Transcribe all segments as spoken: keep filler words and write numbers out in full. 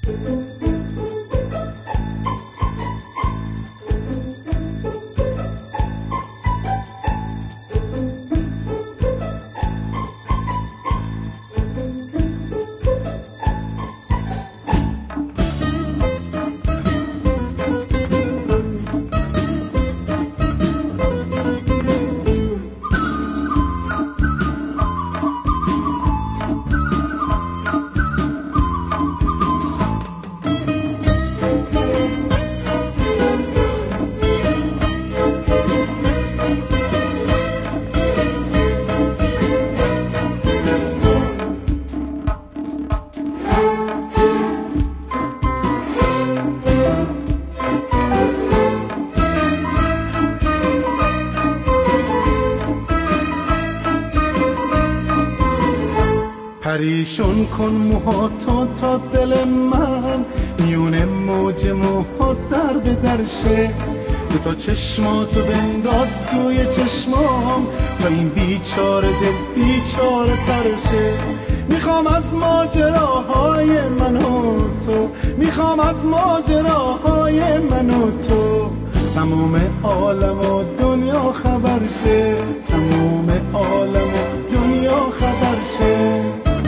پریشون کن موهاتو تا دل من میونه موج موهات در به درشه، دو تا چشماتو بنداز توی چشمام تا این بیچاره دل بیچاره ترشه. میخوام از ماجراهای من و تو، میخوام از ماجراهای من و تو تموم عالم و دنیا خبر شه، تموم عالم و دنیا خبر شه.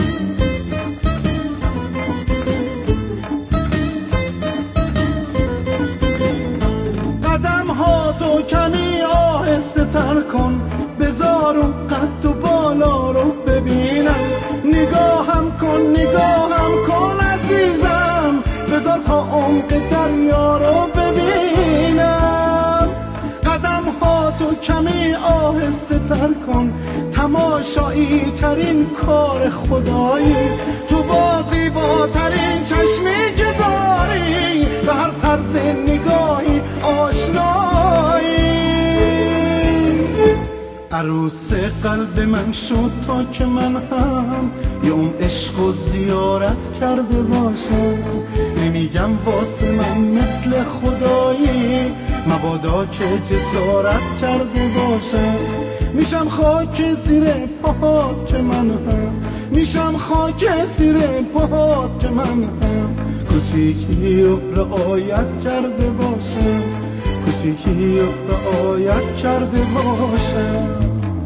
تو کمی آهسته تر کن، بذار اون قد و بالا رو ببینم. نگاهم کن نگاهم کن عزیزم، بذار تا عمق دریا رو ببینم. قدم ها تو کمی آهسته تر کن، تماشایی ترین کار خدایی، تو بازی با ترین چشمی که داری، به هر طرز نگاهی آشنایی. عروس قلب من شد تا که من هم یه اون عشق و زیارت کرده باشم. نمیگم واسه من مثل خدایی، مبادا که جسارت کرده باشم. میشم خاک زیر پاهات که من هم، میشم خاک زیر پاهات که من هم کوچیکی رو رعایت کرده باشم، کوچیکی رو رعایت کرده باشم.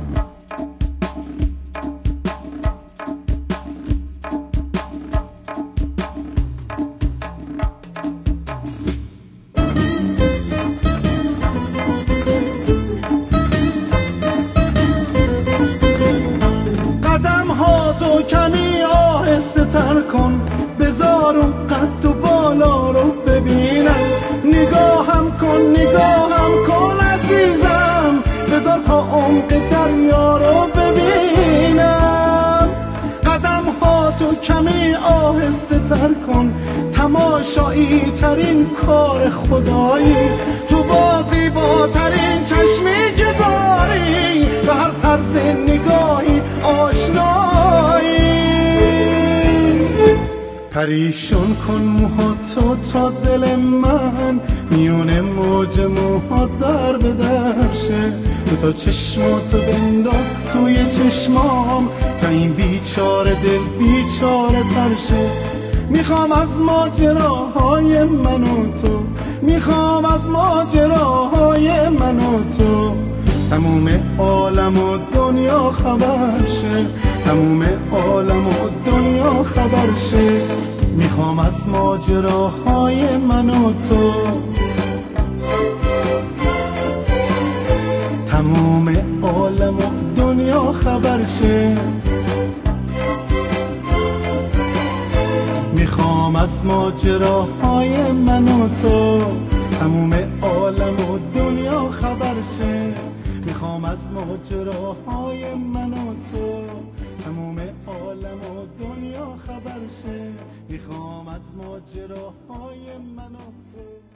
قدم ها تو کمی آهسته تر کن، بذار اون قد و بالا رو ببینم. نگاهم کن نگاهم کن عزیزم، بذار تا عمق دریا رو ببینم. قدم ها تو کمی آهسته تر کن، تماشایی ترین کار خدایی، تو بازی با ترین چشمی که داری، به هر طرز نگاهی آشنایی. پریشون کن موهاتو تا دل من میونه موج موهات در به درشه، دو تا چشماتو بنداز توی چشمام تا این بیچاره دل بیچاره ترشه. میخوام از ماجراهای من و تو، میخوام از ماجراهای من و تو تموم عالم و دنیا خبر شه، تموم عالم و دنیا خبر شه. میخوام از ماجراهای من و تو، تموم عالم و دنیا خبر شه. میخوام از ماجراهای من و تو تموم عالم و دنیا خبر شه. میخوام از ماجراهای من و تو تموم عالم و دنیا خبر شه. میخوام از ماجراهای من و تو